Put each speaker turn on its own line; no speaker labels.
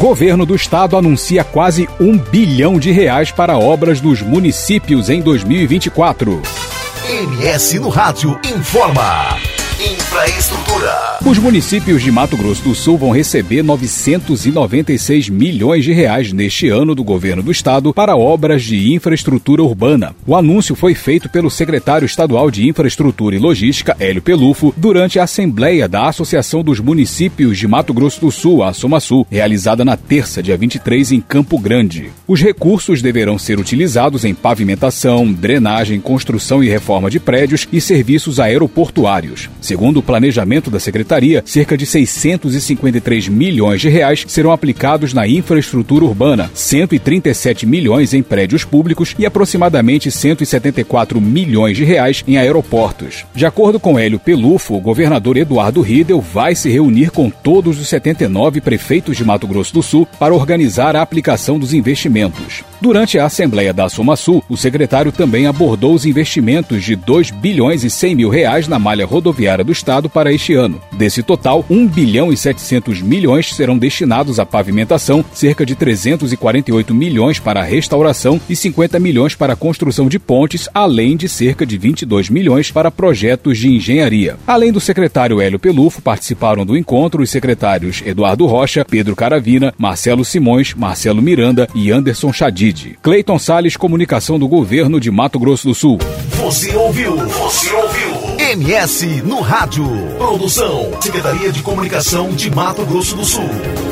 Governo do Estado anuncia quase R$1 bilhão para obras dos municípios em 2024.
MS no Rádio informa. Infraestrutura.
Os municípios de Mato Grosso do Sul vão receber R$996 milhões neste ano do governo do estado para obras de infraestrutura urbana. O anúncio foi feito pelo secretário estadual de Infraestrutura e Logística, Hélio Pelufo, durante a Assembleia da Associação dos Municípios de Mato Grosso do Sul, a ASOMASU, realizada na terça, dia 23, em Campo Grande. Os recursos deverão ser utilizados em pavimentação, drenagem, construção e reforma de prédios e serviços aeroportuários. Segundo o planejamento da Secretaria, cerca de R$653 milhões serão aplicados na infraestrutura urbana, 137 milhões em prédios públicos e aproximadamente R$174 milhões em aeroportos. De acordo com Hélio Pelufo, o governador Eduardo Riedel vai se reunir com todos os 79 prefeitos de Mato Grosso do Sul para organizar a aplicação dos investimentos. Durante a Assembleia da ASOMASU, o secretário também abordou os investimentos de R$2 bilhões e 100 mil na malha rodoviária do estado para este ano. Desse total, R$1 bilhão e 700 milhões serão destinados à pavimentação, cerca de 348 milhões para a restauração e 50 milhões para a construção de pontes, além de cerca de 22 milhões para projetos de engenharia. Além do secretário Hélio Pelufo, participaram do encontro os secretários Eduardo Rocha, Pedro Caravina, Marcelo Simões, Marcelo Miranda e Anderson Chadid. Cleiton Salles, Comunicação do Governo de Mato Grosso do Sul.
Você ouviu? MS no Rádio. Produção, Secretaria de Comunicação de Mato Grosso do Sul.